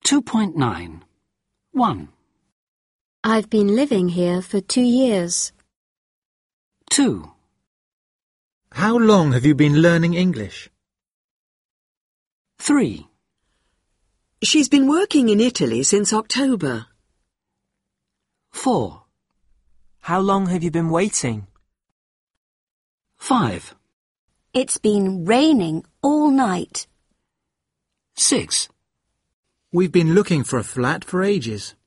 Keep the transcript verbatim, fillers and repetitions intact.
two point nine. one. I've been living here for two years. two. How long have you been learning English? three. She's been working in Italy since October. four. How long have you been waiting? five. It's been raining all night. six. We've been looking for a flat for ages.